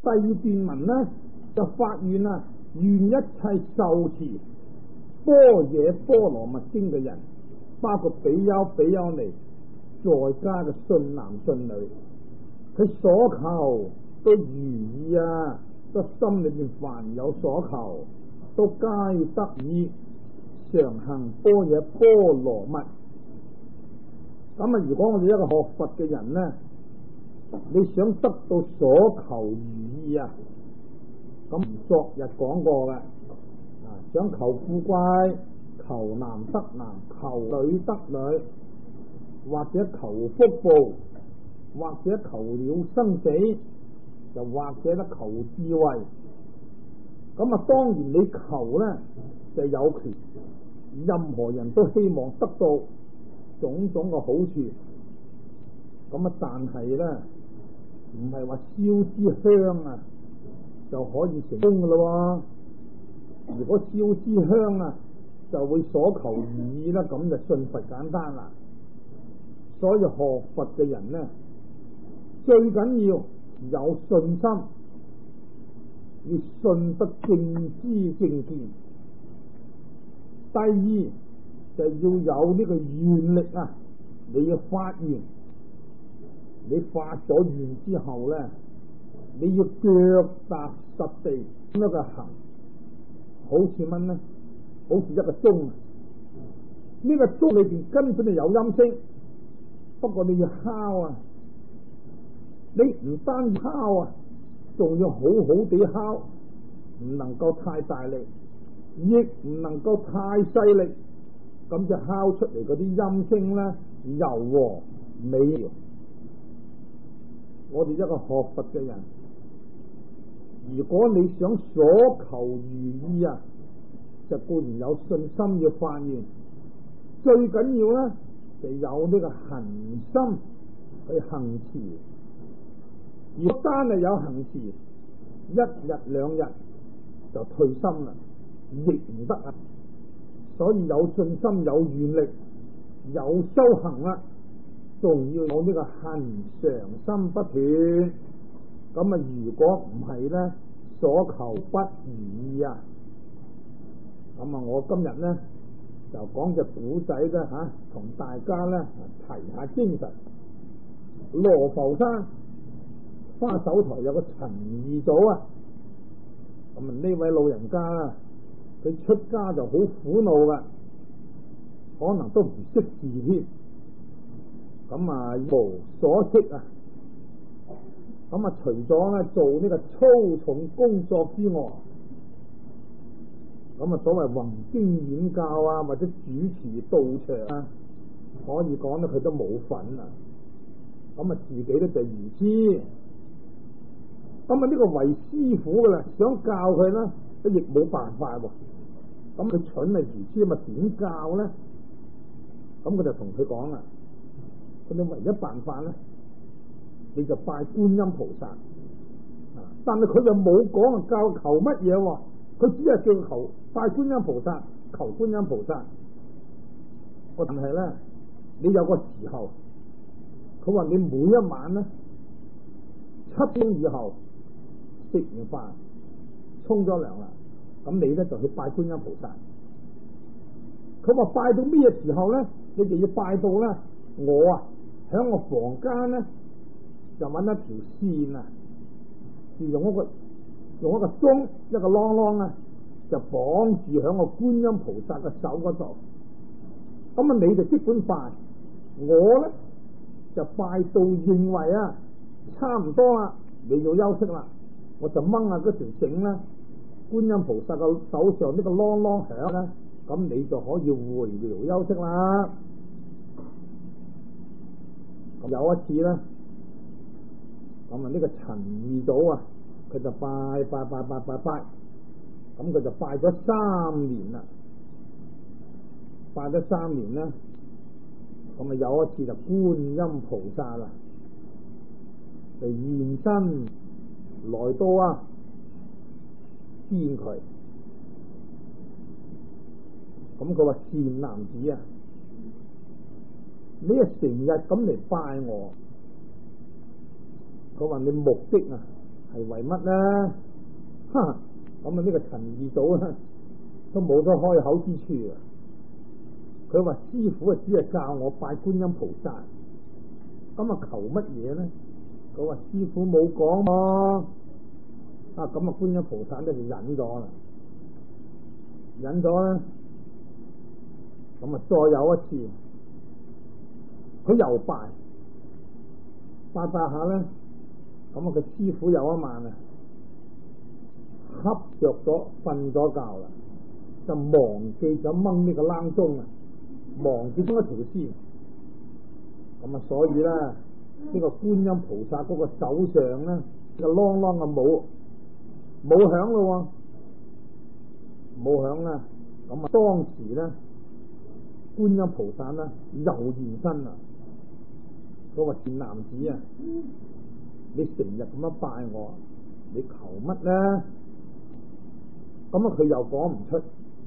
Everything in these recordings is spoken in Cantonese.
二段文呢，就發願啊，願一切受持般若波羅蜜經嘅人，包括比丘比丘尼在家嘅信男信女，佢所求都如意啊，都心裏邊凡有所求，都皆得以常行般若波羅蜜。咁啊，如果我哋一個學佛嘅人呢，你想得到所求如意啊，咁昨日講過嘅，想求富貴、求男得男、求女得女，或者求福報，或者求了生死，又或者咧求智慧。咁啊，當然你求呢就有權，任何人都希望得到種種嘅好處。咁啊，但係咧唔係話燒支香啊就可以成功噶咯。如果燒支香啊就會所求如意啦，咁就信佛簡單啦。所以學佛嘅人呢，最緊要有信心，要信得正知正見。第二就要有呢個願力啊，你要發願，你發咗願之後呢，你要腳踏實地咁樣嘅行，好似乜呢？好似一個鐘，呢個鐘裏邊根本就有音聲，不過你要敲啊，你唔單敲啊，仲要好好地敲，唔能夠太大力，亦唔能夠太細力，咁就敲出嚟嗰啲音聲咧柔和美妙。我哋一個學佛嘅人，如果你想所求如意啊，就固然有信心要發願，最緊要咧就有呢個恒心去行持。如果單係有行持，一日兩日就退心啦，亦唔得啊。所以有信心、有願力、有修行啦，仲要有呢個恒常心不斷。咁啊，如果唔係咧，所求不如意啊。咁啊，我今日咧就講隻古仔咧吓，同大家咧提下精神。羅浮山花手台有個陳二祖啊，咁啊呢位老人家啦，佢出家就好苦惱噶，可能都唔識字添，咁啊無所識啊，咁啊除咗咧做呢個粗重工作之外，咁啊所謂弘經演教啊，或者主持道場啊，可以講咧佢都冇份啊，咁啊自己咧就如知。咁啊呢個為師傅噶啦，想教佢啦，都亦冇辦法喎。咁佢蠢係如知，咁啊點教咧？咁佢就同佢講啦，咁你唯一辦法咧，你就拜觀音菩薩。但係佢就冇講啊教求乜嘢喎，佢只係叫求拜觀音菩薩，求觀音菩薩。但係咧，你有個時候，佢話你每一晚咧7點以後。食完飯沖咗涼啦，咁你咧就去拜觀音菩薩。佢話拜到咩時候咧？你就要拜到咧，我啊喺我房間咧就揾一條線啊，用一個鐘一個啷啷啊，就綁住喺我觀音菩薩嘅手嗰度。咁啊，你就即管拜，我咧就拜到認為啊差唔多啦，你要休息啦。我就掹下嗰條繩啦，觀音菩薩個手上呢個啷啷響啦，咁你就可以回療休息啦。有一次咧，咁啊呢個陳二祖啊，佢就拜，咁佢就拜咗3年啦，拜咗3年啦，咁啊有一次就觀音菩薩啦，就現身。來到啊，見佢，咁佢話善男子啊，你啊成日咁嚟拜我，佢話你目的啊係為乜咧？哈！咁啊呢個陳二祖咧都冇得開口之處啊！佢話師傅啊，只係教我拜觀音菩薩，咁啊求乜嘢咧？佢話師傅冇講喎，啊咁啊觀音菩薩咧就忍咗啦，忍咗咧，咁啊再有一次，佢又拜下咧，咁啊佢師傅有一晚啊，瞌着咗瞓咗覺啦，就忘記咗掹呢個冷鐘啊，忘記咗一條線，咁啊所以咧呢個觀音菩薩嗰個手上咧個啷啷嘅冇響咯，冇響啦，咁啊當時咧觀音菩薩咧又現身啦，佢話賤男子啊，你成日咁樣拜我，你求乜咧？咁啊佢又講唔出，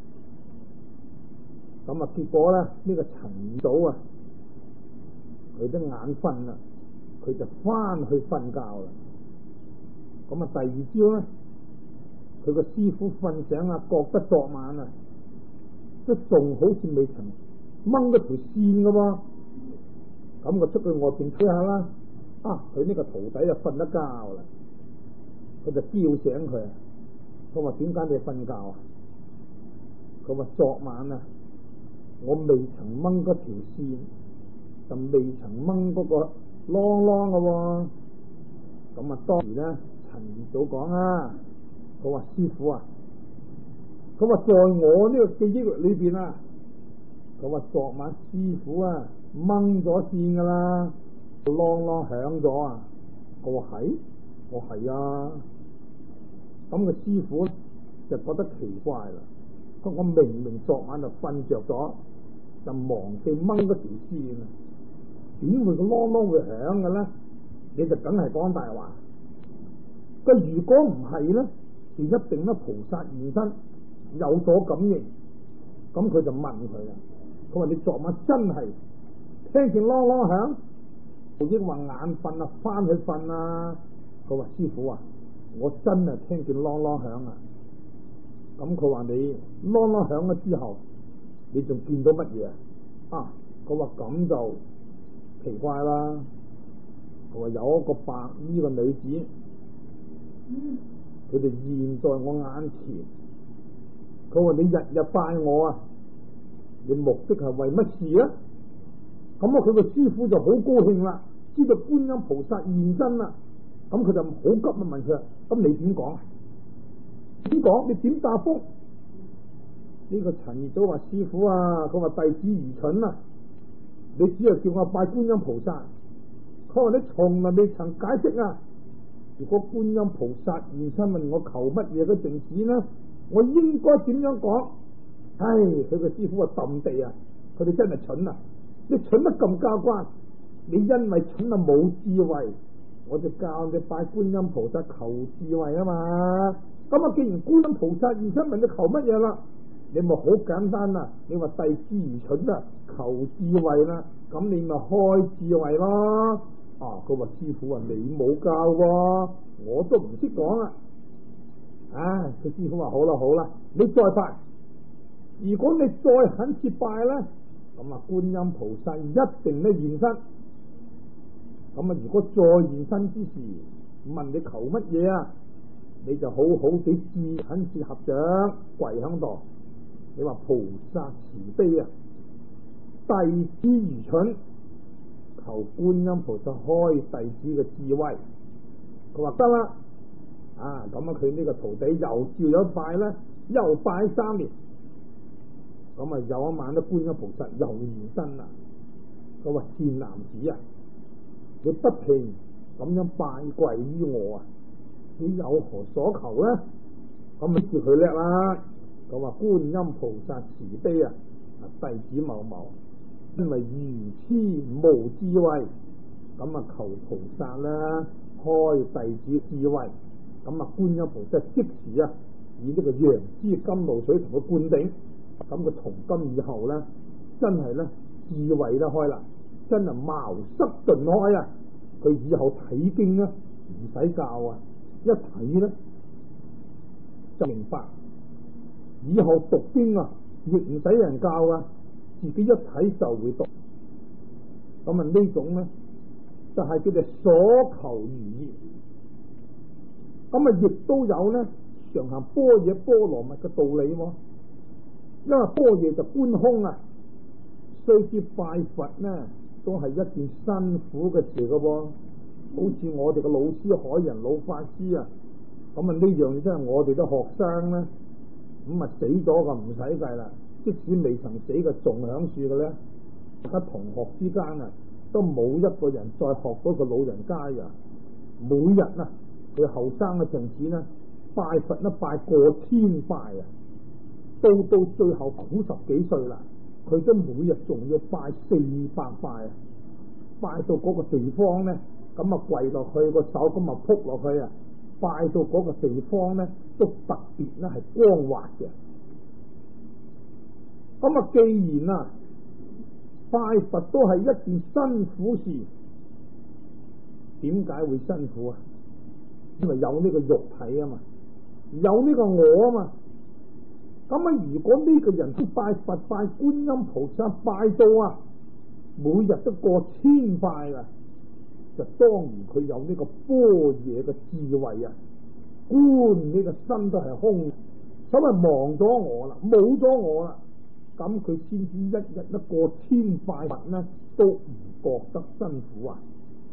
咁啊結果咧呢個陳二祖啊，佢都眼瞓啦，佢就翻去瞓覺啦。咁啊第二朝咧，佢個師傅瞓醒啊，覺得昨晚啊都仲好似未曾掹咗條線噶喎，咁佢出去外邊睇下啦。啊，佢呢個徒弟就瞓得覺啦，佢就叫醒佢。佢話點解你瞓覺啊？佢話昨晚啊，我未曾掹嗰條線，就未曾掹嗰個啷啷嘅喎。咁啊，當時咧陳二祖講啊，佢話師傅啊，佢話在我呢個記憶裏邊啊，佢話昨晚師傅啊掹咗線噶啦，啷啷響咗啊。我話係，我係啊。咁個師傅就覺得奇怪啦，我明明昨晚就瞓着咗，就忘記掹嗰條線啊，點會個啷啷會響嘅咧？你就梗係講大話。佢如果唔係咧，就一定咧菩薩現身有所感應。咁佢就問佢啦，佢話你昨晚真係聽見啷啷響，亦話眼瞓啊，翻去瞓啊？佢話師傅啊，我真係聽見啷啷響啊！咁佢話你啷啷響咗之後，你仲見到乜嘢啊？啊！佢話咁就奇怪啦。佢話有一個白衣嘅女子，佢哋現在我眼前。佢話你日日拜我啊，你目的係為乜事啊？咁啊，佢個師傅就好高興啦，知道觀音菩薩現身啦。咁佢就好急啊，問佢：咁你點講？點講？你點答覆？呢個陳二祖話：師傅啊，佢話弟子愚蠢啊，你只係叫我拜觀音菩薩。佢話你從來未曾解釋啊！如果觀音菩薩現身問我求乜嘢嘅陣時呢，我應該點樣講？唉，佢個師傅話揼地啊！佢哋真係蠢啊！你蠢得咁交關，你因為蠢啊冇智慧。我就教你拜觀音菩薩求智慧啊嘛，咁啊既然觀音菩薩現身問你求乜嘢啦，你咪好簡單啦，你話弟子愚蠢啊，求智慧啦，咁你咪開智慧咯。啊，佢話師傅啊，你冇教喎，我都唔識講啊。唉，個師傅話好啦好啦，你再拜，如果你再懇切拜咧，咁啊觀音菩薩一定咧現身。咁啊！如果再現身之時問你求乜嘢啊，你就好好地自懇切合掌跪喺度。你話菩薩慈悲啊，弟子愚蠢，求觀音菩薩開弟子嘅智慧。佢話得啦，啊咁啊！佢呢個徒弟又照咗拜咧，又拜3年。咁啊有一晚咧，觀音菩薩又現身啦。佢話賤男子啊！你不停咁樣拜跪於我啊，你有何所求咧？咁咪叫佢叻啦。佢話觀音菩薩慈悲啊，弟子某某因為愚痴無智慧，咁啊求菩薩啦開弟子智慧。咁啊觀音菩薩即時啊以呢個楊枝甘露水同佢灌頂，咁佢從今以後咧真係咧智慧都開啦。真係茅塞頓開啊！佢以後睇經啊唔使教啊， 一睇咧就明白，以後讀經啊亦唔使人教啊，自己一睇就會讀。咁啊呢種咧就係叫做所求如意。咁啊亦都有咧常行般若波羅蜜嘅道理喎。因為般若就觀空啊，雖知拜佛呢都係一件辛苦嘅事嘅喎。好似我哋嘅老師海人老法師啊，咁啊呢樣嘢真係我哋啲學生咧，咁啊死咗就唔使計啦。即使未曾死嘅仲響樹嘅咧，大家同學之間啊，都冇一個人再學到個老人家啊。每日啊，佢後生嘅陣時咧，拜佛咧拜過千拜啊，到最後90幾歲啦，佢都每日仲要拜400拜啊，拜到嗰個地方咧。咁啊跪落去個手咁啊撲落去啊，拜到嗰個地方咧都特別咧係光滑嘅。咁啊，既然啊拜佛都係一件辛苦事，點解會辛苦啊？因為有呢個肉體啊嘛，有呢個我啊嘛。咁啊，如果呢個人拜佛拜觀音菩薩拜到啊，每日都過千拜啊，就當然佢有呢個般若嘅智慧啊，觀呢個身都係空，所謂忘咗我啦，冇咗我啦，咁佢先至一日一過千拜佛呢，都唔覺得辛苦啊。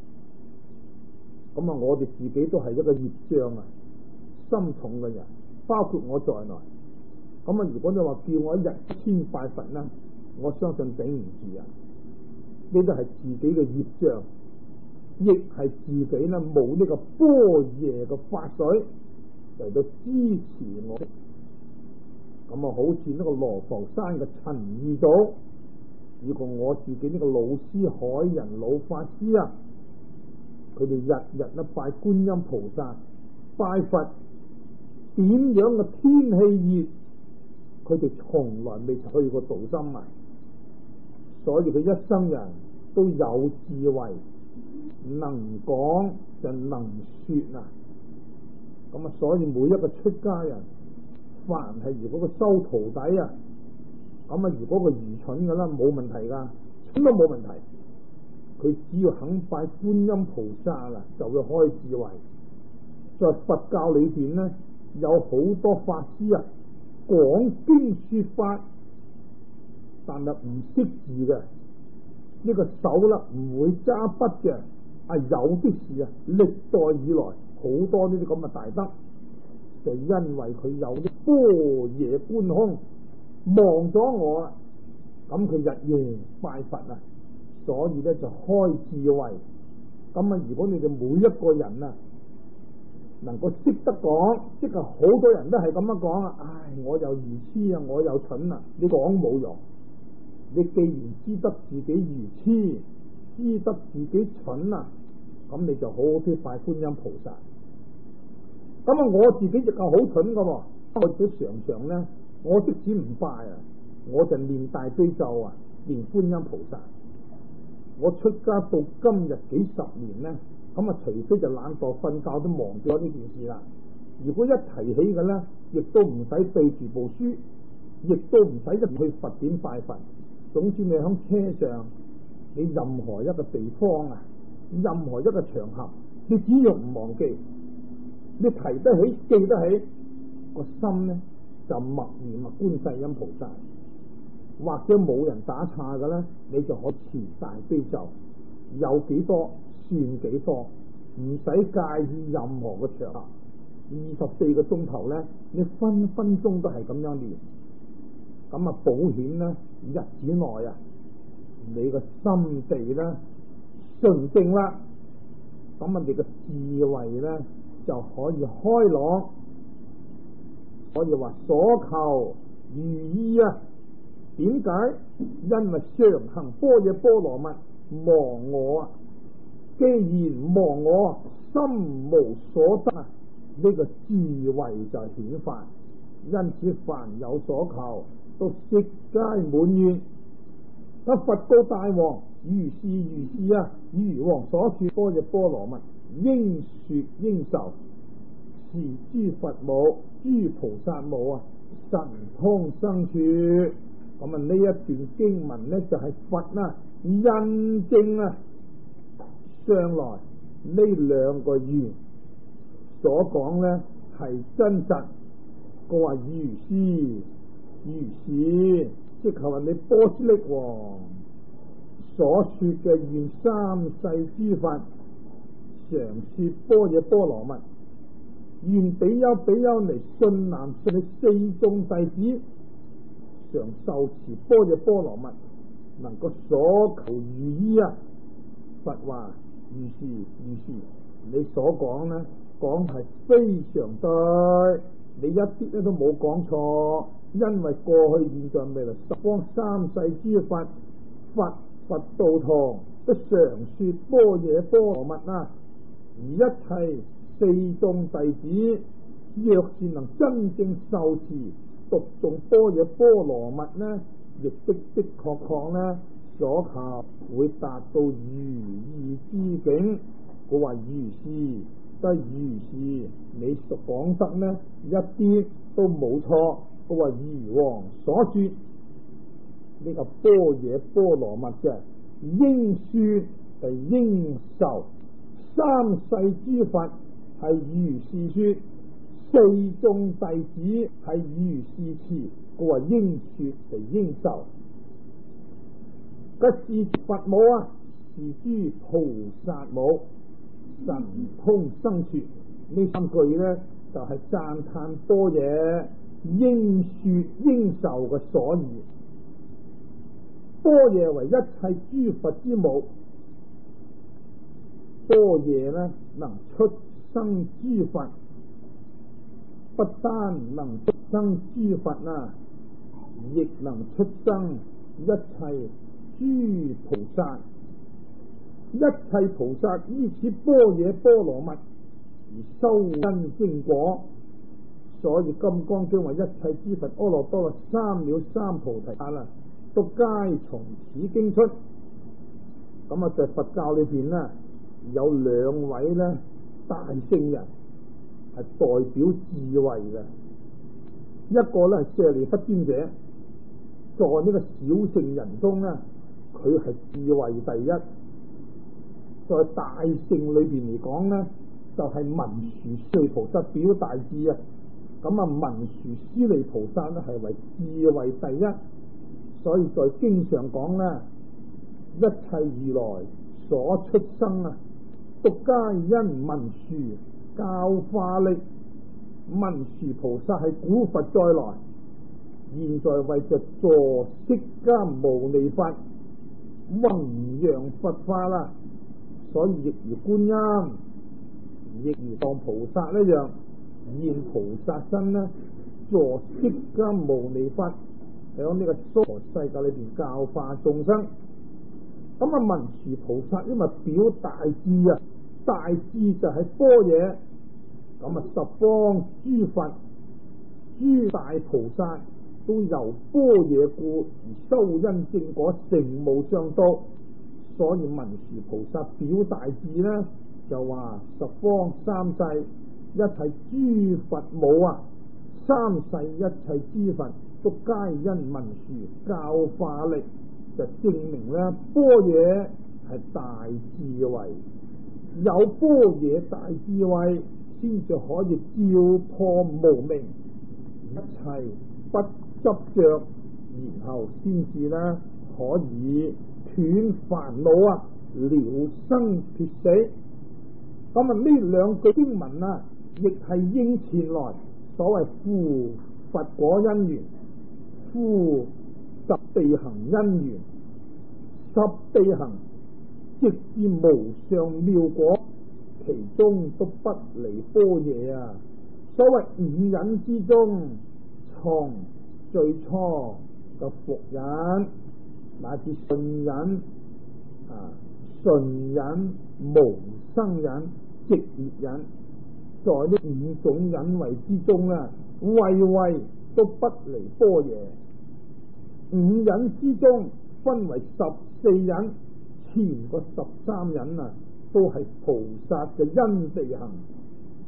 咁啊，我哋自己都係一個業障啊，心重嘅人，包括我在內。咁啊，如果你話叫我一日千拜佛呢，我相信頂唔住啊。呢都係自己嘅業障。亦係自己咧冇呢個般若嘅法水嚟到支持我，咁啊好似呢個羅浮山嘅陳二祖，如果我自己呢個老師海人老法師啊，佢哋日日咧拜觀音菩薩拜佛，點樣嘅天氣熱，佢哋從來未去過道心啊，所以佢一生人都有智慧。能講就能說啊，咁啊，所以每一個出家人，凡係如果佢收徒弟啊，咁啊，如果佢愚蠢嘅啦，冇問題噶，蠢都冇問題。佢只要肯拜觀音菩薩啦，就會開智慧。在佛教裏邊呢，有好多法師啊，講經說法，但係唔識字嘅，呢個手啦唔會揸筆嘅。有的是啊，歷代以來好多呢啲咁嘅大德，就因為佢有啲般若觀空，忘咗我啦，咁佢日夜拜佛啊，所以咧就開智慧。咁啊，如果你哋每一個人啊，能夠識得講，即係好多人都係咁樣講啊，我又愚痴啊，我又蠢啊，你講冇用。你既然知得自己愚痴，知得自己蠢啊，咁你就好好啲拜觀音菩薩。咁啊，我自己亦係好蠢噶，我都常常咧，我即使唔拜啊，我就念大悲咒啊，念觀音菩薩。我出家到今日幾十年咧，咁啊，除非就懶惰瞓覺都忘咗呢件事啦。如果一提起嘅咧，亦都唔使對住部書，亦都唔使入去佛典拜佛。總之你喺車上，你任何一個地方啊，任何一個場合，你只要唔忘記，你提得起記得起，個心呢就默念啊觀世音菩薩。或者冇人打岔嘅咧，你就可持大悲咒，有幾多算幾多，唔使介意任何嘅場合。24個鐘頭咧，你分分鐘都係咁樣念。咁啊，保險咧日子內啊，你個心地咧純正啦，咁啊，你個智慧咧就可以開朗，可以話所求如意啊。點解？因為常行般若波羅蜜，忘我啊！既然忘我，心無所得啊，呢個智慧就顯發。因此凡有所求，都悉皆滿願。佛告大王：如是啊！如王所說般若波羅蜜，應說應受。 是諸佛母、諸菩薩母啊，神通生處。咁啊，呢一段經文呢，就係佛啊印證啊，將來呢兩個願所講呢係真實。佢話如是，即係話你波斯匿王所說嘅願三世諸佛常說般若波羅蜜，願比丘尼信男信女四眾弟子常受持般若波羅蜜，能夠所求如意啊！佛話如是，你所講呢講係非常對，你一啲都冇講錯，因為過去、現在、未來十方三世諸佛佛道堂都常說般若波羅蜜啊！而一切四眾弟子若是能真正受持讀誦般若波羅蜜呢，亦的確呢所求會達到如意之境。佢話如是，得如是，你所講得呢一啲都冇錯。佢話如王所說，呢個般若波羅蜜嘅應說係應受，三世諸佛係如是說，四眾弟子係如是持。佢話應說係應受。嗰是佛母啊，是諸菩薩母，神通生處。呢三句呢就係讚歎般若應說應受嘅所以。般若為一切諸佛之母，般若呢能出生諸佛，不單能出生諸佛啊，亦能出生一切諸菩薩。一切菩薩依此般若波羅蜜而修因正果，所以金剛經話一切諸佛阿耨多羅三藐三菩提薩啦，都皆從此經出。咁啊，在佛教裏邊呢，有兩位呢大聖人係代表智慧嘅，一個呢係舍利弗尊者，在呢個小乘人中呢，佢係智慧第一。在大聖裏邊嚟講呢，就係文殊師利菩薩表大智啊。咁啊，文殊師利菩薩呢係為智慧第一，所以在經上講呢，一切如來所出生啊，都皆因文殊教化力。文殊菩薩係古佛再來，現在為着助釋迦牟尼佛弘揚佛法啦。所以亦如觀音，亦如當菩薩一樣，現菩薩身呢，助釋迦牟尼佛喺呢個娑婆世界裏邊教化眾生。咁啊，文殊菩薩因為表大智啊，大智就係般若。咁啊，十方諸佛、諸大菩薩都由般若故而修因正果，成無上道。所以文殊菩薩表大智呢，就話十方三世一切諸佛母啊，三世一切諸佛都皆因文殊教化力，就證明呢般若係大智慧。有般若大智慧，先至可以照破無明，一切不執着，然後先至呢可以斷煩惱啊，了生脫死。咁啊，呢兩句經文啊，亦係應前來所謂夫佛果因緣，夫十地行因緣，十地行直至無上妙果，其中都不離般若啊。所謂五忍之中，從最初嘅伏忍乃至順忍順忍、無生忍、直滅忍，在呢五種忍位之中啊，位位都不離般若。五忍之中分為14忍，前個13忍啊，都係菩薩嘅因地行，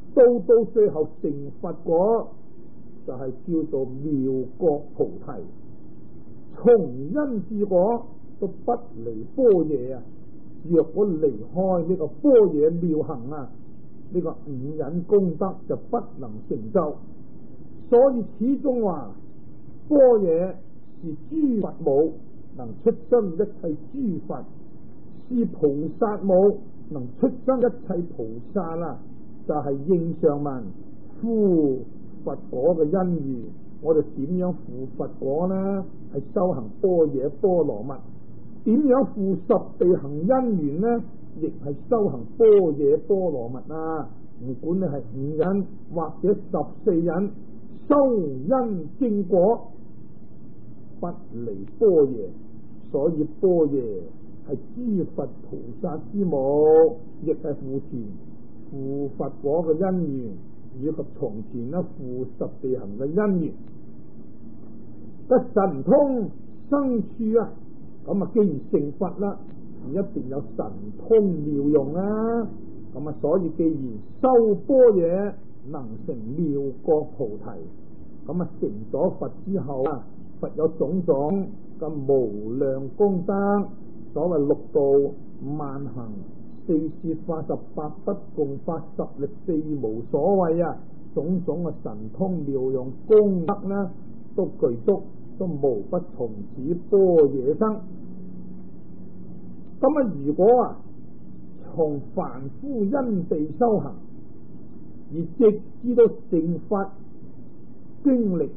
到最後成佛果，就係叫做妙覺菩提。從因至果都不離般若啊！若果離開呢個般若妙行啊，呢個五忍功德就不能成就。所以始終話般若是諸佛母，能出生一切諸佛；是菩薩母，能出生一切菩薩啦。就係應上文敷佛果嘅因緣。我哋點樣敷佛果呢？係修行般若波羅蜜。點樣敷十地行因緣呢？亦係修行般若波羅蜜啊！唔管你係五忍或者14忍，修因正果不離般若。所以般若係諸佛菩薩之母，亦係扶持敷佛果嘅因緣，以及從前呢敷十地行嘅因緣。個神通生處啊！咁啊，既然成佛啦，一定有神通妙用啊！咁啊，所以既然修般若能成妙覺菩提，咁啊成咗佛之後啊，佛有種種嘅無量功德，所謂六度萬行、四攝化十八不共法十力四無所謂啊！種種嘅神通妙用功德呢，都具足，都無不從此般若生。咁啊，如果啊從凡夫因地修行，而直至到成佛，經歷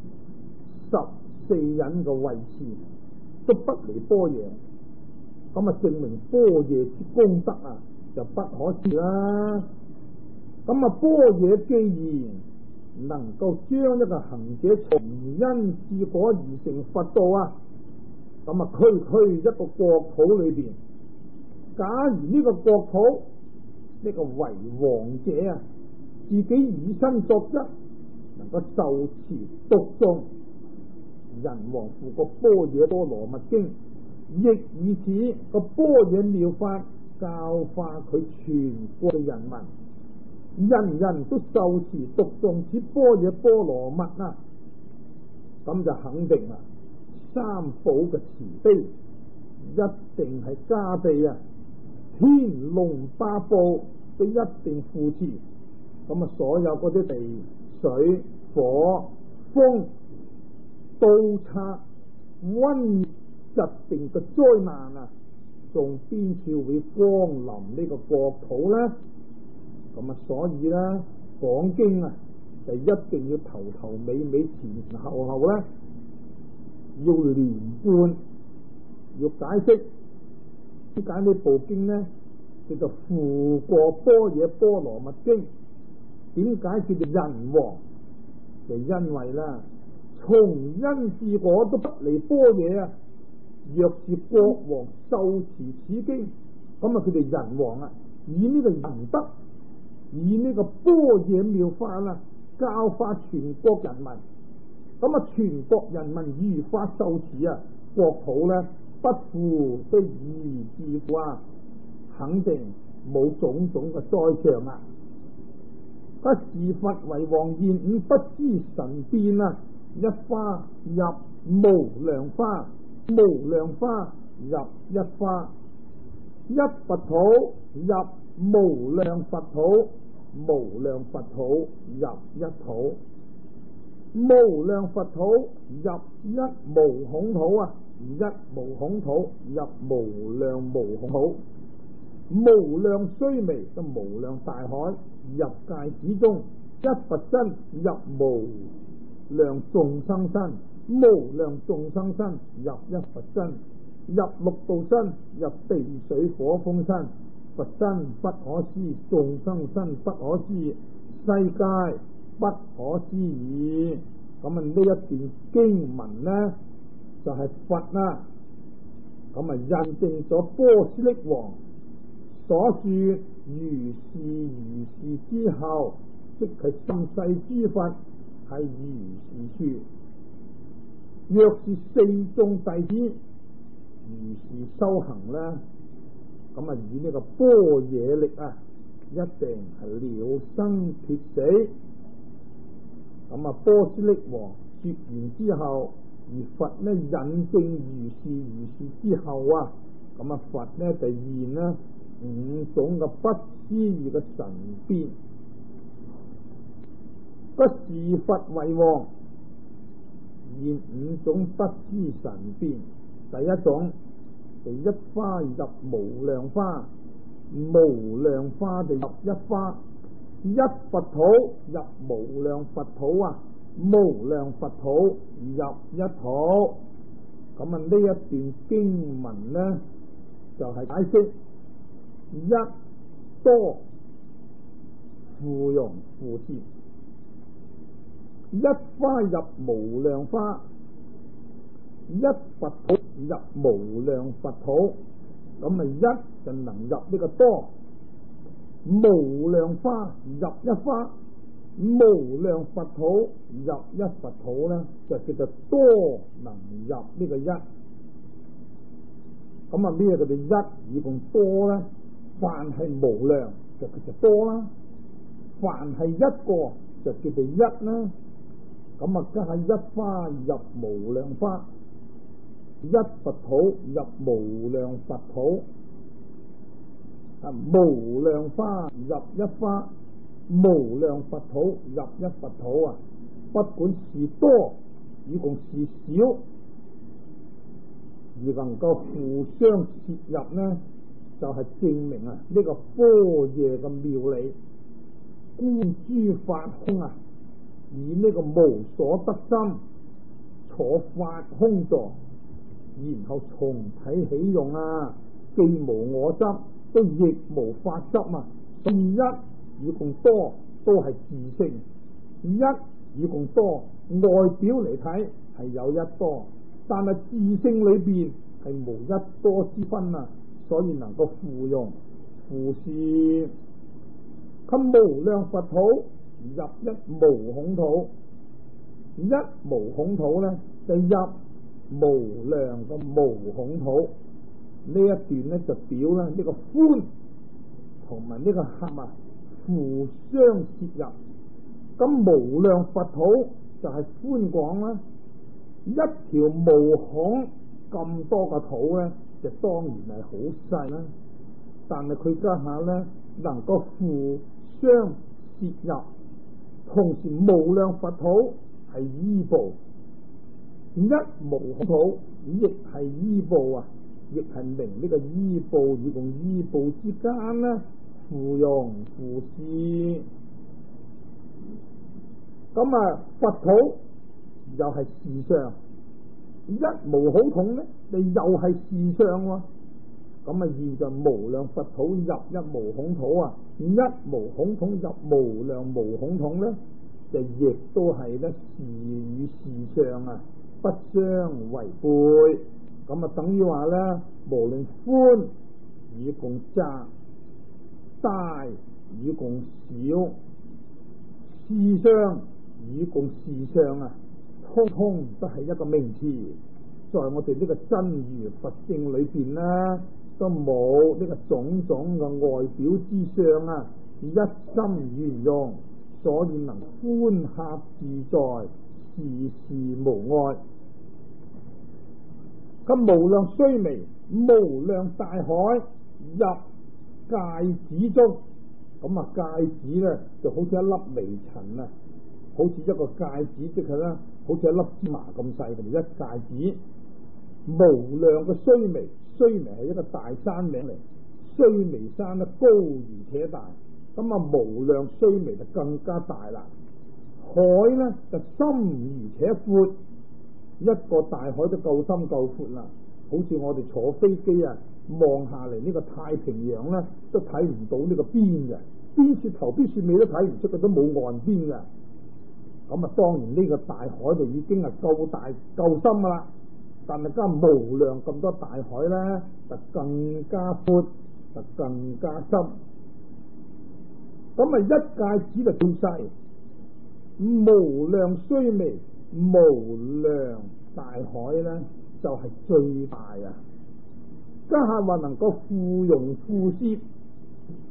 14忍嘅位次，都不離般若，咁啊證明般若之功德啊就不可思啦。咁啊般若既然能夠將一個行者從因至果而成佛道啊，咁啊區一個國土裏邊，假如呢個國土呢個為王者啊，自己以身作則，能夠受持讀誦人王付個般若波羅蜜經，亦以此個般若妙法教化佢全國嘅人民，人人都受持讀誦此般若波羅蜜啊，咁就肯定啦，三寶嘅慈悲一定係加被啊！天龍八部都一定扶持，咁啊所有嗰啲地水火風盜賊瘟疫疾病嘅災難啊，仲邊處會光臨呢個國土呢？咁啊所以咧講經啊，就一定要頭頭尾尾前後後咧要連貫，要解釋。點解呢部經呢叫做付過般若波羅蜜經？點解叫做人王？就因為啦，從因至果都不離般若啊！若是國王受持此經，咁啊佢哋人王啊，以呢個仁德，以呢個般若妙法啦，教化全國人民。咁啊全國人民如法受持啊，國土咧不負都宜自負啊，肯定冇種種嘅災障啊！不是佛為王現午，不知神變啊！一花入無量花，無量花入一花，一佛土入無量佛土，無量佛土入一土，無量佛土入一無孔土啊！一無孔土入無量無孔土，無量須彌就無量大海入界之中，一佛身入無量眾生身，無量眾生身入一佛身，入六道身入地水火風身，佛身不可思，眾生身不可思，世界不可思議。咁啊呢一段經文呢就係佛啦，咁啊印證咗波斯匿王所說如是之後，即係三世諸佛係如是說。若是四眾弟子如是修行呢，咁啊以呢個般若力啊， 一定係了生脱死。咁啊，波斯匿王說完之後，而佛呢引證如是之後啊，咁啊佛呢就現呢五種嘅不思議嘅神變。不是佛為王，現五種不思神變。第一種就一花入無量花，無量花就入一花，一佛土入無量佛土啊，無量佛土入一土。咁啊呢一段經文呢就係解釋一多芙蓉敷施，一花入無量花，一佛土入無量佛土。咁啊一就能入呢個多，無量花入一花，無量佛土入一佛土呢，就叫做多能入呢個一。咁啊咩叫做一？以共多呢？凡係無量就叫做多啦，凡係一個就叫做一啦。咁啊加一花入無量花，一佛土入無量佛土，無量花入一花，無量佛土入一佛土啊！不管是多以共是少，而能夠互相切入呢，就係證明啊呢個般若嘅妙理。觀諸法空啊，以呢個無所得心坐法空座，然後從體起用啊，既無我執，都亦無法執啊。所以一與共多都係自性，一與共多外表嚟睇係有一多，但係自性裏邊係無一多之分啊。所以能夠芙蓉敷施，給無量佛土入一無孔土，一無孔土呢就入無量嘅無孔土。呢一段呢就表啦呢個寬同埋呢個狹啊互相切入。咁無量佛土就係寬廣啦，一條無孔咁多個土呢就當然係好細啦，但係佢家下呢能夠互相切入，同時無量佛土係依報，一無孔土亦係依報啊，亦係明呢個依報與共依報之間呢芙蓉敷施。咁啊佛土又係事相，一無孔土呢你又係事相喎。咁啊現在無量佛土入一無孔土啊，一無孔土入無量無孔土呢，就亦都係呢事與事相啊不相違背。咁啊等於話呢，無論寬與共窄，大與共小，事相與共事相啊，通通都係一個名詞。在我哋呢個真如佛性裏邊呢，都冇呢個種種嘅外表之相啊，一心圓融，所以能寬狹自在，事事無礙。咁無量須彌，無量大海入芥子中。咁啊芥子呢就好似一粒微塵啊，好似一個芥子，即係咧好似一粒芝麻咁細嘅一芥子。無量嘅須彌，須彌係一個大山名嚟，須彌山咧高而且大，咁啊無量須彌就更加大啦。海呢就深而且闊，一個大海都夠深夠闊啦。好似我哋坐飛機啊，望下嚟呢個太平洋呢，都睇唔到呢個邊嘅，邊處頭邊處尾都睇唔出，佢都冇岸邊嘅。咁啊當然呢個大海就已經係夠大夠深噶啦。但係加無量咁多大海呢，就更加闊，就更加深。咁啊一芥子就最細，無量須彌，無量大海呢，就係最大啊！家下話能夠芙蓉敷施，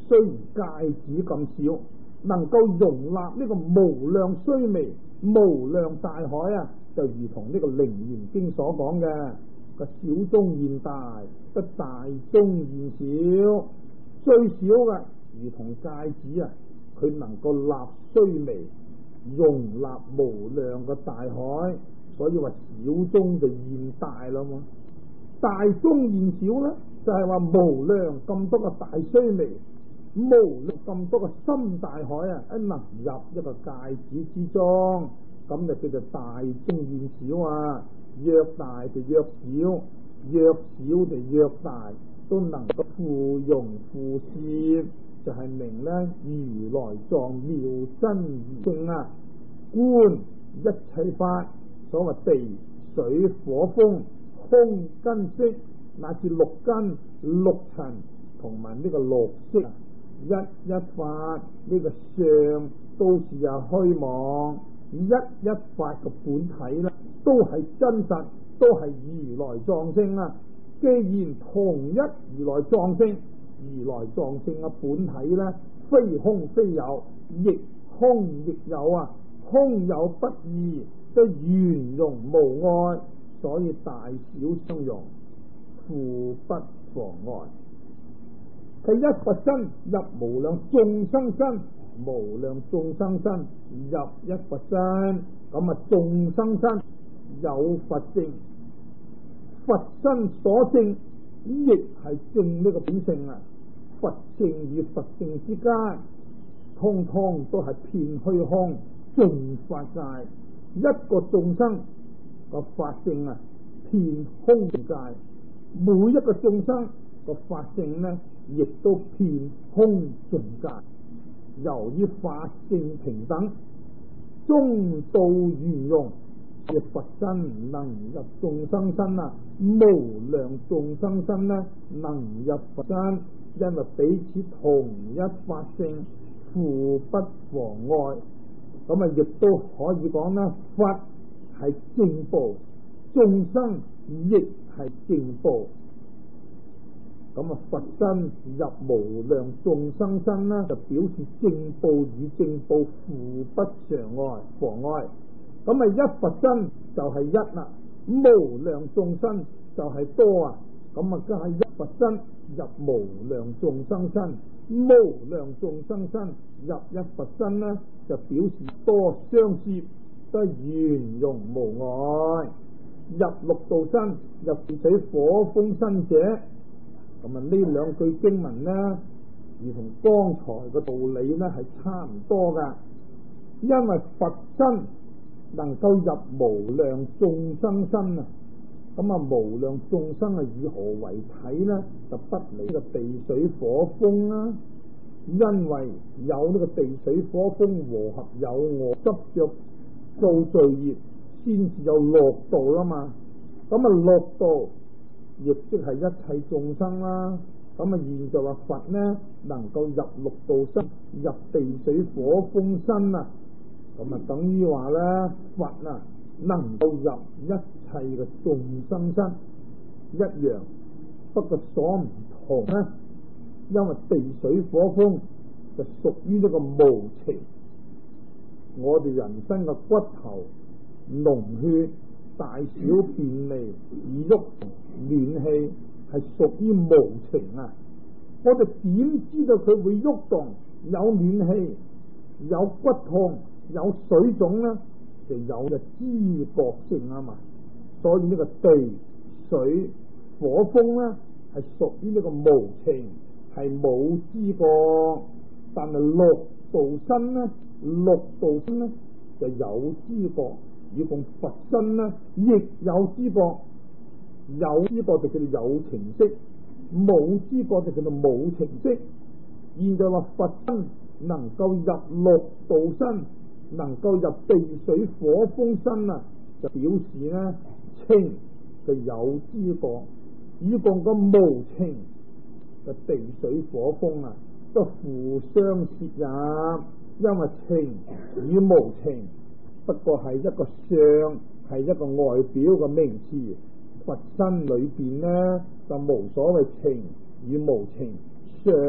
雖如芥子咁小，能夠容納呢個無量須彌、無量大海啊，就如同呢個《楞嚴經》所講嘅個小中現大，得大中現小。最小嘅如同芥子啊，佢能夠納須彌，容納無量嘅大海，所以話小中就現大啦嘛。大中現小咧，就係話無量咁多個大須彌，無量咁多個深大海啊，一能入一個芥子之中，咁就叫做大中現小啊。越大就越小，越小就越大，都能夠互容互攝，就係明咧如來藏妙真如性啊。觀一切法，所謂地水火風空根色，乃至六根六塵同埋呢個六色，一一法呢個相都是有虛妄，一一法嘅本體咧都係真實，都係如來藏性啊。既然同一如來藏性，如來藏性嘅本體咧非空非有，亦空亦有啊，空有不異，都圓融無礙，所以大小相容，互不妨礙。佢一佛身入無量眾生身，無量眾生身入一佛身，咁啊眾生身有佛性，佛身所證亦係證呢個本性啊。佛性與佛性之間，通通都係遍虛空盡法界。一個眾生個法性啊，遍空盡界；每一個眾生個法性呢，亦都遍空盡界。由於法性平等，中道圓融，亦佛身能入眾生身啊，無量眾生身呢能入佛身，因為彼此同一法性，互不妨礙。咁啊，亦都可以講啦，佛係正報，眾生亦係正報。咁啊，佛身入無量眾生身呢，就表示正報與正報互不妨礙。咁啊，一佛身就係一啦，無量眾生就係多啊。咁啊，梗係一佛身入無量眾生身，無量眾生身入一佛身呢，就表示多相攝，都係圓融無礙。入六道身，入地水火風身者，咁啊呢兩句經文呢，如同剛才嘅道理呢係差唔多噶。因為佛身能夠入無量眾生身啊，咁啊無量眾生啊以何為體呢？就不離呢個地水火風啦。因為有呢個地水火風和合有我執着做罪業，先至有六道啦嘛。咁啊六道亦即係一切眾生啦。咁啊現在話佛呢能夠入六道身，入地水火風身啊，咁啊等於話咧佛啊能夠入一切嘅眾生身一樣，不過所唔同咧，因為地水火風就屬於呢個無情，我哋人身嘅骨頭、膿血、大小便利、喐暖氣係屬於無情啊！我哋點知道佢會喐動？有暖氣、有骨痛、有水腫呢，就有個知覺性啊嘛。所以呢個地水火風呢係屬於呢個無情，係冇知覺。但係六道身呢，六道身呢就有知覺，如同佛身呢亦有知覺。有知覺就叫做有情識，冇知覺就叫做冇情識。現在話佛身能夠入六道身，能夠入地水火風身啊，就表示呢情就有知覺，如同個無情就地水火風啊，都互相攝入。因為情與無情不過係一個相，係一個外表嘅名詞。佛身裏邊呢就無所謂情與無情，相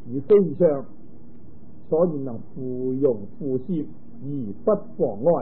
而非常，所以能附庸附攝而不妨礙。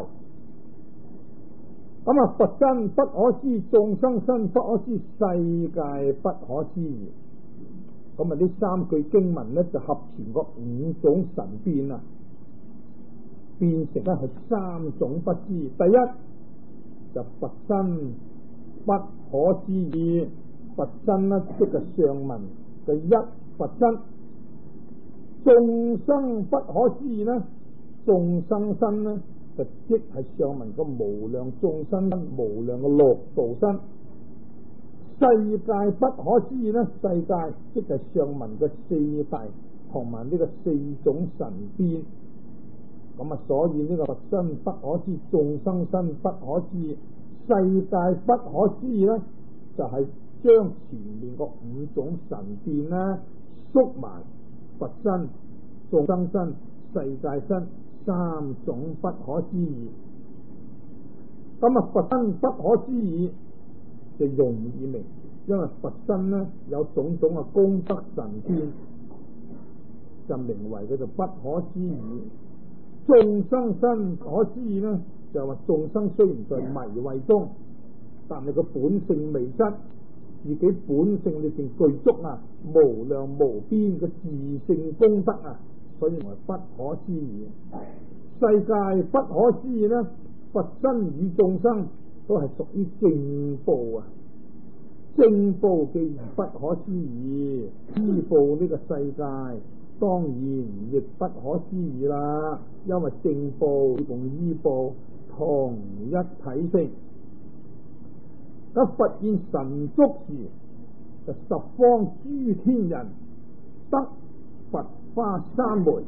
咁啊，佛身不可思，眾生身不可思，世界不可思議。咁啊，呢三句經文呢，就合全個五種神變啊，變成咧係三種不知。第一就佛身不可思議，佛身呢即係上文嘅一佛身。眾生不可思議呢，眾生身呢就即係上文嘅無量眾生身，無量嘅六道身。世界不可思議呢，世界即係上文嘅四大同埋呢個四種神變。咁啊，所以呢個佛身不可思，眾生身不可思，世界不可思議呢，就係將前面個五種神變呢縮埋，佛身、眾生身、世界身三種不可思議。咁啊，佛身不可思議就容易明，因為佛身呢有種種嘅功德神變，就名為佢就不可思議。眾生身可思議呢，就話眾生雖然在迷慧中，但係個本性未失，自己本性裏邊具足啊無量無邊嘅自性功德啊，所以為不可思議。世界不可思議呢，佛身與眾生都係屬於正報啊，正報既然不可思議，依報呢個世界當然亦不可思議啦，因為正報同依報同一體性。咁佛現神足時，就十方諸天人得佛花三昧，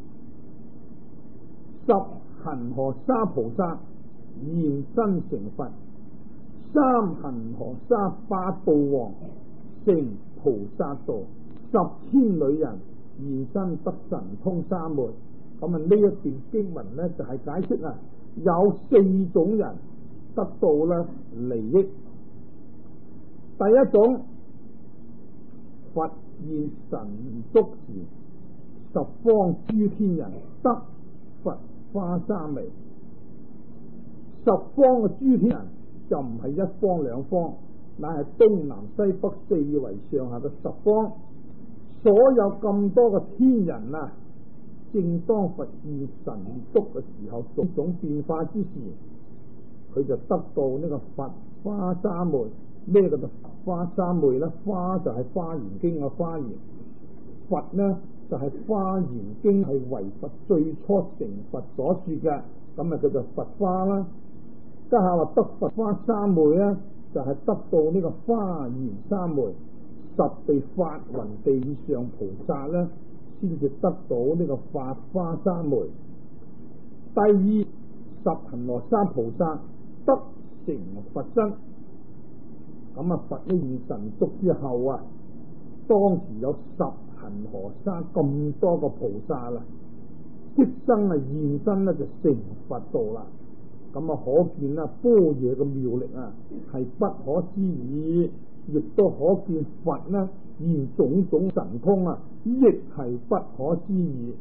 十恒河沙菩薩現身成佛，三恒河沙八部王成菩薩道，十千女人現身得神通三昧。咁啊，呢一段經文呢，就係解釋啊，有四種人得到咧利益。第一種，佛現神足時，十方諸天人得佛花三昧。十方嘅諸天人就唔係一方兩方，乃係東南西北四圍上下嘅十方。所有咁多嘅天人啊，正當佛現神足嘅時候，種種變化之時，佢就得到呢個佛花三昧。咩叫做佛花三昧呢？花就係華嚴經嘅華嚴，佛呢就係華嚴經係為佛最初成佛所說嘅，咁啊叫做佛花啦。家下話得佛花三昧呢，就係得到呢個華嚴三昧。十地法雲地以上菩薩呢，先至得到呢個法花三昧。第二，十恒河沙菩薩得成佛身。咁啊，佛呢現神足之後啊，當時有十恒河沙咁多個菩薩啦，即生啊現身呢，就成佛道啦。咁啊，可見啦般若嘅妙力啊，係不可思議，亦都可見佛呢現種種神通啊，亦係不可思議。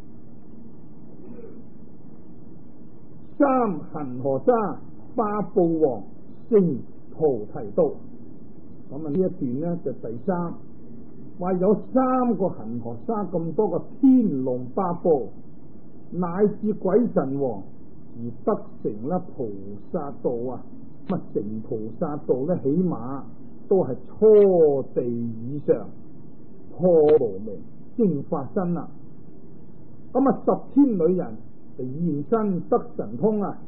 三恒河沙八部王成菩提道。咁啊，呢一段呢就第三，話有三個恒河沙咁多個天龍八部乃至鬼神王而得成啦菩薩道啊。咁啊，成菩薩道呢，起碼都係初地以上破無明正法身啦。咁啊，十千女人就現身得神通啊，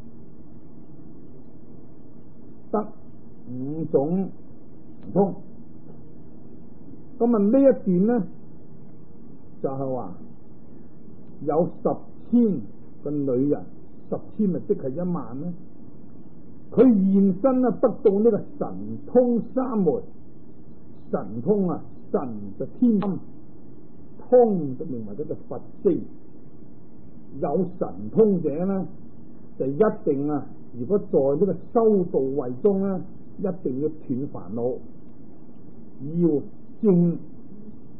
得五種神通。咁啊，呢一段呢就係話有10,000個女人，10,000咪即係1萬啦。佢現身啊，得到呢個神通三昧。神通啊，神就天心，通就名為嗰隻佛性。有神通者呢，就一定啊，如果在呢個修道位中呢，一定要斷煩惱，要證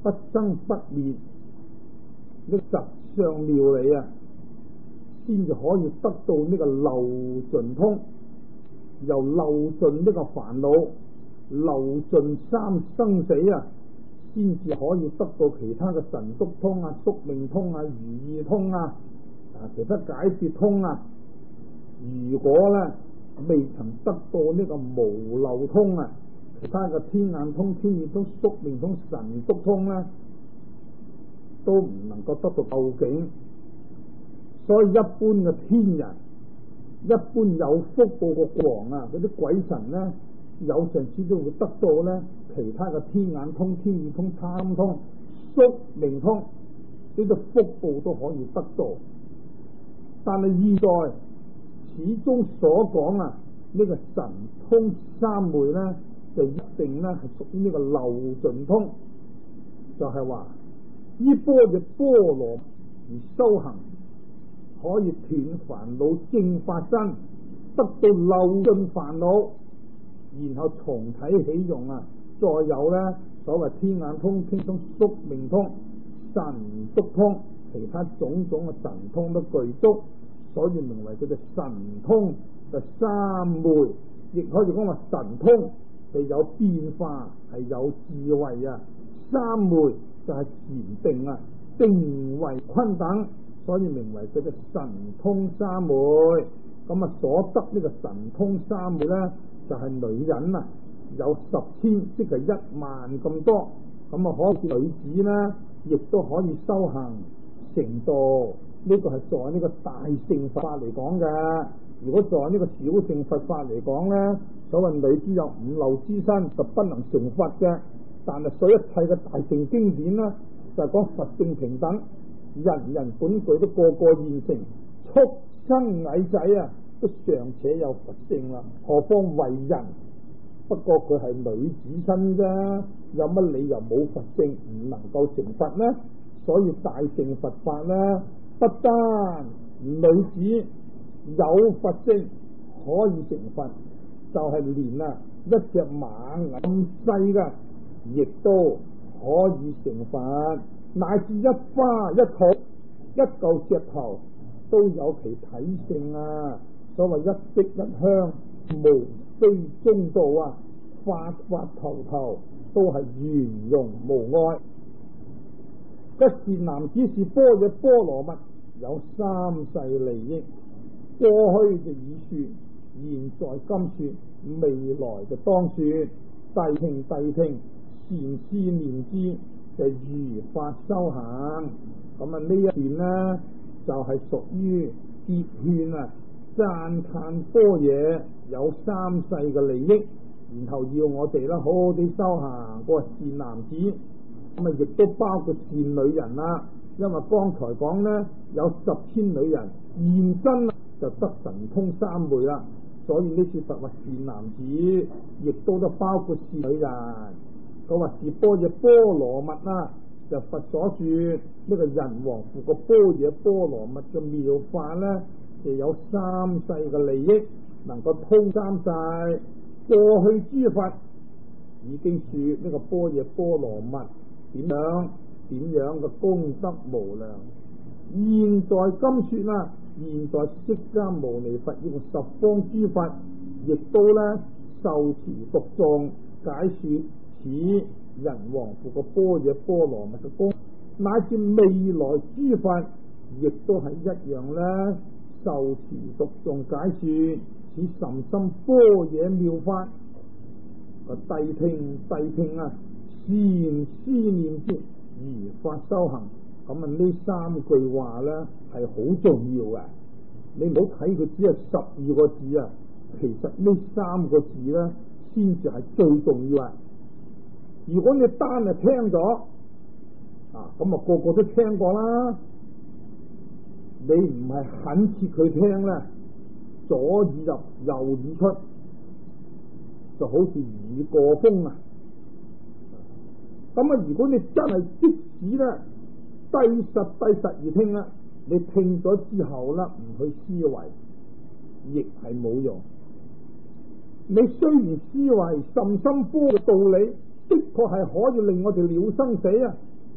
不生不滅呢實相妙理啊，先至可以得到呢個漏盡通，由漏盡呢個煩惱，漏盡三生死啊，先至可以得到其他嘅神足通啊、宿命通啊、如意通啊、其他解脫通啊。如果咧未曾得到呢個無漏通啊，其他嘅天眼通、天意通、宿命通、神足通咧，都唔能夠得到究竟。所以一般嘅天人，一般有福報嘅國王啊，嗰啲鬼神咧，有陣時都會得到咧其他嘅天眼通、天意通、貪通、宿命通呢啲福報都可以得到。但係現在始終所講啊，呢個神通三昧咧，就一定咧係屬於呢個漏盡通，就係話依般嘅波羅而修行，可以斷煩惱正法身，得到漏盡煩惱，然後重啟起用啊，再有咧所謂天眼通、天通、宿命通、神足通，其他種種嘅神通都具足，所以名為佢嘅神通就三昧，亦可以講話神通係有變化，係有智慧啊。三昧就係禪定啊，定為坤等，所以名為佢嘅神通三昧。咁啊，所得呢個神通三昧咧，就係女人啊，有10,000，即係1萬咁多。咁啊，可見女子咧，亦都可以修行成道。呢個係在呢個大乘佛法嚟講嘅。如果在呢個小乘佛法嚟講咧，所謂女子有5漏之身，就不能成佛嘅。但係所一切嘅大乘經典咧，就係講佛性平等，人人本具都個個現成，畜生矮仔啊，都尚且有佛性啦，何況為人？不過佢係女子身啫，有乜理由冇佛性唔能夠成佛呢？所以大乘佛法咧，不單女子有佛性可以成佛，就係連一隻螞蟻咁細嘅，亦都可以成佛，乃至一花一草一嚿石頭都有其體性啊！所謂一色一香，無非中道啊，發發頭頭都係圓融無礙。一善男子是般若波羅蜜，有三世利益，過去就已說，現在今說，未來就當說。諦聽諦聽，善思念之，就如法修行。咁呢一段呢，就係屬於結勸啊，讚歎般若有三世嘅利益，然後要我哋啦好好地修行個善男子。咁亦都包括善女人啦，因為剛才講呢，有10,000女人現身就得神通三昧啦，所以呢次佛話善男子，亦都包括善女人。佢話是般若波羅蜜啦，就佛所說呢個人王父個般若波羅蜜嘅妙法呢，就有三世嘅利益，能夠通三世。過去諸佛已經說呢個般若波羅蜜點樣嘅功德無量，現在今說啦，現在釋迦牟尼佛用十方諸佛，亦都咧受持讀誦解說此人王父個般若波羅蜜嘅功，乃至未來諸佛亦都係一樣咧受持讀誦解說此甚深般若妙法。諦聽啊，善思念之，如法修行。咁呢三句話咧係好重要嘅，你唔好睇佢只係12個字啊，其實呢3個字咧先至係最重要啊！如果你單係聽咗咁個個都聽過啦，你唔係懇切佢聽咧，左耳入右耳出，就好似耳過風啊！咁如果你真係即使咧諦實而聽啦，你聽咗之後啦，唔去思維，亦係冇用。你雖然思維甚深般嘅道理，的確係可以令我哋了生死啊，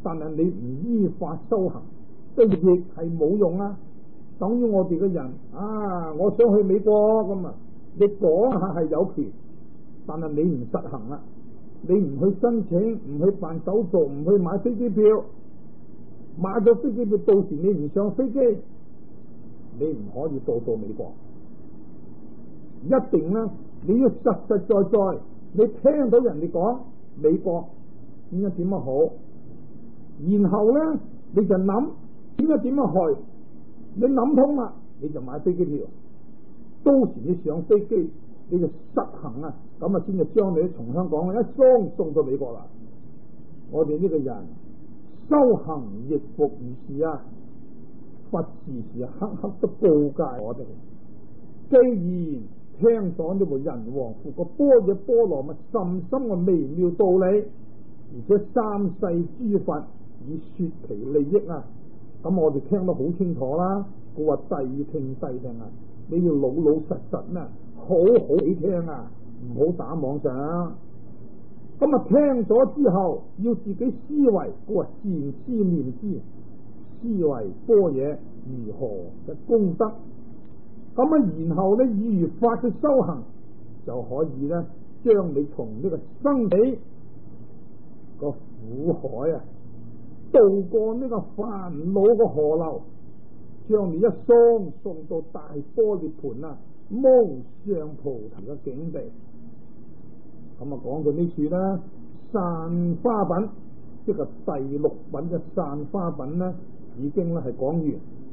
但係你唔依法修行，即亦係冇用啊。等於我哋嘅人啊，我想去美國咁啊，你講下係有權，但係你唔實行啊，你唔去申請，唔去辦手續，唔去買飛機票，買咗飛機票到時你唔上飛機，你唔可以到美國。一定呢，你要實實在在，你聽到人哋講美國點樣好，然後呢，你就諗點樣去，你諗通啦，你就買飛機票，到時你上飛機你就實行啊，咁啊先至將你從香港一送到美國啦。我哋呢個人修行亦復如是啊，佛時時刻刻都告誡我哋，既然聽咗呢部人王符個般若波羅蜜甚深嘅微妙道理，而且三世諸佛以說其利益啊，咁我哋聽得好清楚啦。佢話細聽細聽啊，你要老老實實呢，好好地聽啊，唔好打妄想。咁啊聽咗之後要自己思維，佢話善思念之，思維般若如何嘅功德。咁啊，然後呢，以如法嘅修行，就可以呢，將你從呢個生死個苦海啊，渡過呢個煩惱嘅河流，將你一送到大般涅槃啊，無上菩提嘅境地。咁啊，講到呢處呢，散花品，即係第六品嘅散花品呢，已經咧係講完。